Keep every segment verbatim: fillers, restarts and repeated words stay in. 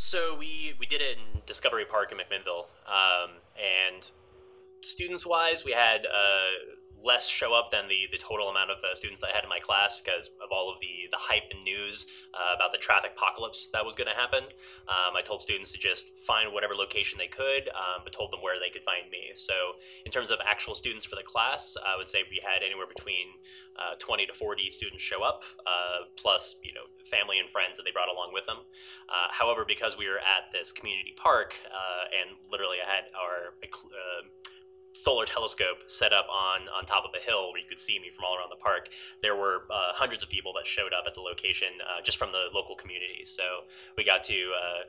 So we we did it in Discovery Park in McMinnville, um, and students-wise, we had uh, less show up than the, the total amount of uh, students that I had in my class because of all of the, the hype and news uh, about the traffic apocalypse that was going to happen. Um, I told students to just find whatever location they could, um, but told them where they could find me. So in terms of actual students for the class, I would say we had anywhere between uh, twenty to forty students show up, uh, plus, you know, family and friends that they brought along with them. Uh, however, because we were at this community park, uh, and literally I had our uh, solar telescope set up on on top of a hill where you could see me from all around the park, there were uh, hundreds of people that showed up at the location uh, just from the local community. So we got to uh,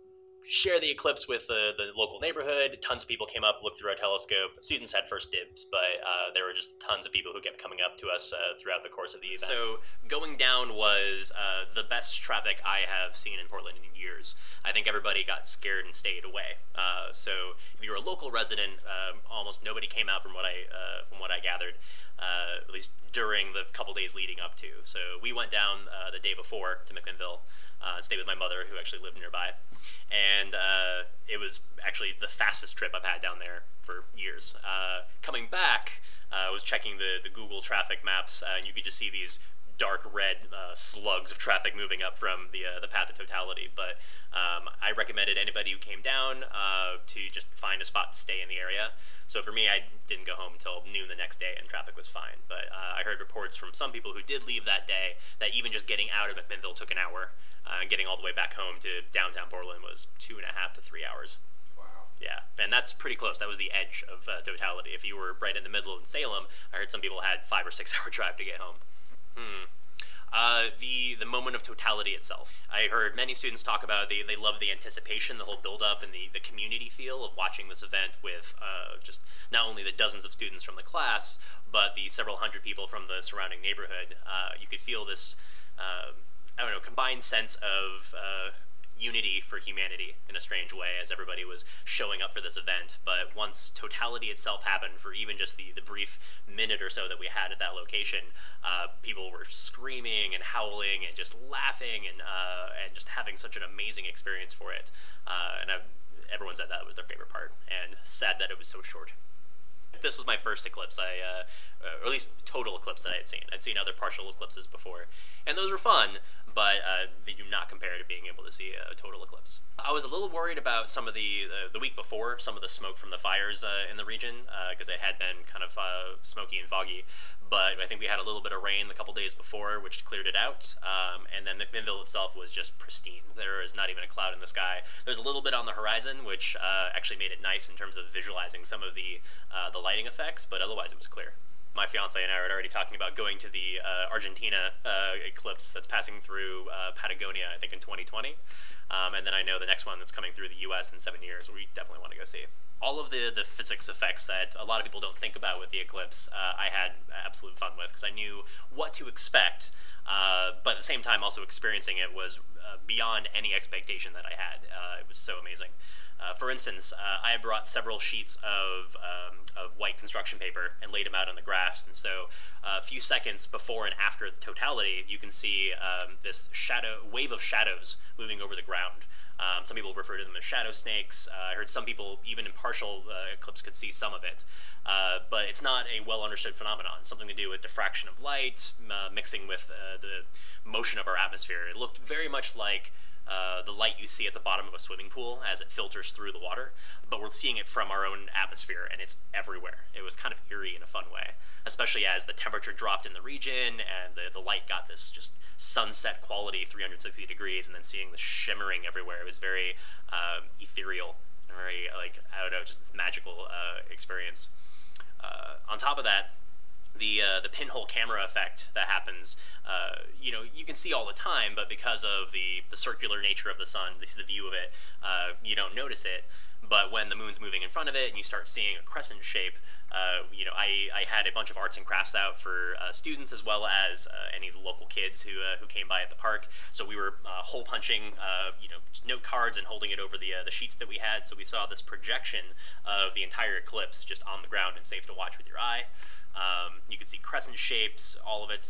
share the eclipse with the, the local neighborhood. Tons of people came up, looked through our telescope. Students had first dibs, but uh, there were just tons of people who kept coming up to us uh, throughout the course of the event. So going down was uh, the best traffic I have seen in Portland in years. I think everybody got scared and stayed away. Uh, so if you were a local resident, uh, almost nobody came out from what I uh, from what I gathered, uh, at least during the couple days leading up to. So we went down uh, the day before to McMinnville, uh, stayed with my mother who actually lived nearby, and uh, it was actually the fastest trip I've had down there for years. Uh, coming back, uh, I was checking the, the Google traffic maps, uh, and you could just see these dark red uh, slugs of traffic moving up from the uh, the path of totality. But um, I recommended anybody who came down uh, to just find a spot to stay in the area. So for me, I didn't go home until noon the next day, and traffic was fine. But uh, I heard reports from some people who did leave that day that even just getting out of McMinnville took an hour, uh, and getting all the way back home to downtown Portland was two and a half to three hours. Wow. Yeah, and that's pretty close. That was the edge of uh, totality. If you were right in the middle in Salem, I heard some people had five or six hour drive to get home. Hmm. Uh, the the moment of totality itself. I heard many students talk about they, they love the anticipation, the whole build-up, and the, the community feel of watching this event with uh, just not only the dozens of students from the class, but the several hundred people from the surrounding neighborhood. Uh, you could feel this, uh, I don't know, combined sense of uh, unity for humanity in a strange way as everybody was showing up for this event. But once totality itself happened, for even just the, the brief minute or so that we had at that location, uh, people were screaming and howling and just laughing and uh, and just having such an amazing experience for it. Uh, and I, everyone said that was their favorite part, and sad that it was so short. This was my first eclipse, I, uh, uh, or at least total eclipse that I had seen. I'd seen other partial eclipses before, and those were fun, but uh, they do not compare to being able to see a, a total eclipse. I was a little worried about some of the, uh, the week before, some of the smoke from the fires uh, in the region, because uh, it had been kind of uh, smoky and foggy, but I think we had a little bit of rain the couple days before, which cleared it out, um, and then McMinnville itself was just pristine. There is not even a cloud in the sky. There's a little bit on the horizon, which uh, actually made it nice in terms of visualizing some of the, uh, the lighting effects, but otherwise it was clear. My fiance and I are already talking about going to the uh, Argentina uh, eclipse that's passing through uh, Patagonia, I think in twenty twenty. Um, and then I know the next one that's coming through the U S in seven years, we definitely want to go see. All of the, the physics effects that a lot of people don't think about with the eclipse, uh, I had absolute fun with, because I knew what to expect, uh, but at the same time also experiencing it was uh, beyond any expectation that I had. Uh, it was so amazing. Uh, for instance, uh, I brought several sheets of, um, of white construction paper and laid them out on the grass, and so uh, a few seconds before and after the totality, you can see um, this shadow wave of shadows moving over the ground. Um, some people refer to them as shadow snakes. Uh, I heard some people, even in partial uh, eclipse, could see some of it. Uh, but it's not a well-understood phenomenon. It's something to do with diffraction of light, uh, mixing with uh, the motion of our atmosphere. It looked very much like Uh, the light you see at the bottom of a swimming pool as it filters through the water, but we're seeing it from our own atmosphere, and it's everywhere. It was kind of eerie in a fun way, especially as the temperature dropped in the region and the, the light got this just sunset quality, three hundred sixty degrees, and then seeing the shimmering everywhere. It was very um, ethereal, and very, like, I don't know, just this magical uh, experience. Uh, on top of that, the uh, the pinhole camera effect that happens, uh, you know, you can see all the time, but because of the, the circular nature of the sun, the, the view of it, uh, you don't notice it. But when the moon's moving in front of it and you start seeing a crescent shape, uh, you know, I, I had a bunch of arts and crafts out for uh, students as well as uh, any of the local kids who uh, who came by at the park. So we were uh, hole punching, uh, you know, note cards and holding it over the uh, the sheets that we had. So we saw this projection of the entire eclipse just on the ground and safe to watch with your eye. Um, you could see crescent shapes, all of it.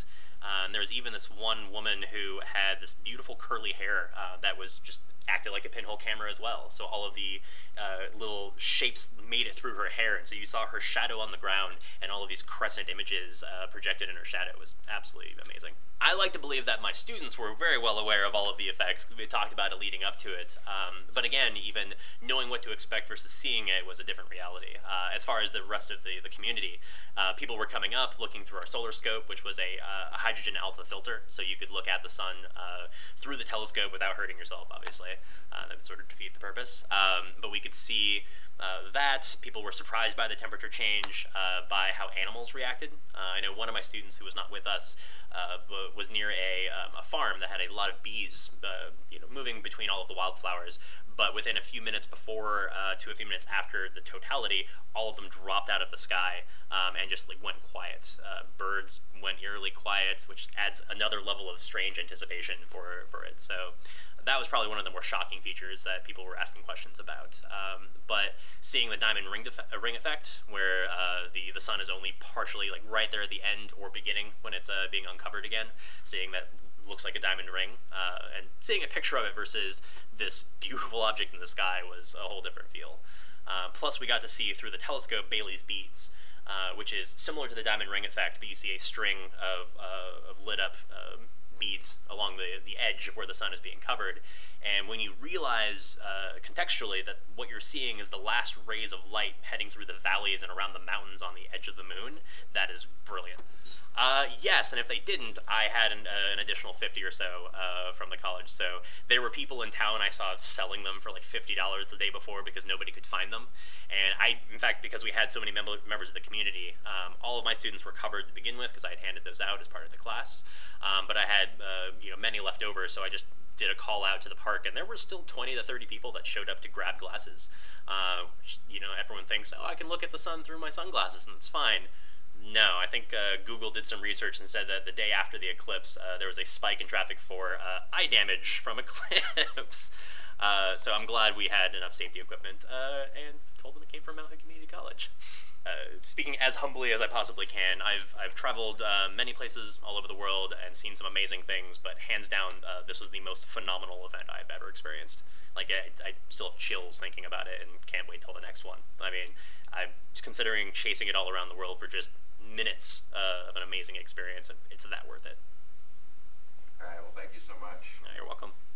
Uh, and there was even this one woman who had this beautiful curly hair uh, that was just acted like a pinhole camera as well. So all of the uh, little shapes made it through her hair, and so you saw her shadow on the ground, and all of these crescent images uh, projected in her shadow. It was absolutely amazing. I like to believe that my students were very well aware of all of the effects, because we talked about it leading up to it. Um, but again, even knowing what to expect versus seeing it was a different reality. Uh, as far as the rest of the, the community, uh, people were coming up, looking through our solar scope, which was a, uh, a hydrogen alpha filter, so you could look at the sun uh, through the telescope without hurting yourself, obviously. Uh, that would sort of defeat the purpose. Um, but we could see uh, that. People were surprised by the temperature change, uh, by how animals reacted. Uh, I know one of my students who was not with us uh, was near a, um, a farm that had a lot of bees uh, you know, moving between all of the wildflowers. But within a few minutes before uh, to a few minutes after the totality, all of them dropped out of the sky um, and just like went quiet. Uh, birds went eerily quiet, which adds another level of strange anticipation for, for it. So that was probably one of the more shocking features that people were asking questions about. Um, but seeing the diamond ring, def uh, ring effect, where uh, the, the sun is only partially like right there at the end or beginning when it's uh, being uncovered again, seeing that looks like a diamond ring, uh, and seeing a picture of it versus this beautiful object in the sky was a whole different feel. Uh, plus, we got to see through the telescope Bailey's beads, uh, which is similar to the diamond ring effect, but you see a string of, uh, of lit up uh, beads along the, the edge of where the sun is being covered. And when you realize uh, contextually that what you're seeing is the last rays of light heading through the valleys and around the mountains on the edge of the moon, that is brilliant. Uh, yes, and if they didn't, I had an, uh, an additional fifty or so uh, from the college. So there were people in town I saw selling them for like fifty dollars the day before because nobody could find them. And I, in fact, because we had so many mem members of the community, um, all of my students were covered to begin with because I had handed those out as part of the class. Um, but I had uh, you know, many left over, so I just did a call out to the park, and there were still twenty to thirty people that showed up to grab glasses. Uh, you know, everyone thinks, oh, I can look at the sun through my sunglasses, and it's fine. No, I think uh, Google did some research and said that the day after the eclipse, uh, there was a spike in traffic for uh, eye damage from eclipse. Uh, so I'm glad we had enough safety equipment, uh, and told them it came from Mount Hood Community College. Uh, speaking as humbly as I possibly can, I've, I've traveled uh, many places all over the world and seen some amazing things, but hands down, uh, this was the most phenomenal event I've ever experienced. Like, I, I still have chills thinking about it and can't wait till the next one. I mean, I'm considering chasing it all around the world for just minutes uh, of an amazing experience, and it's that worth it. All right, well, thank you so much. Uh, you're welcome.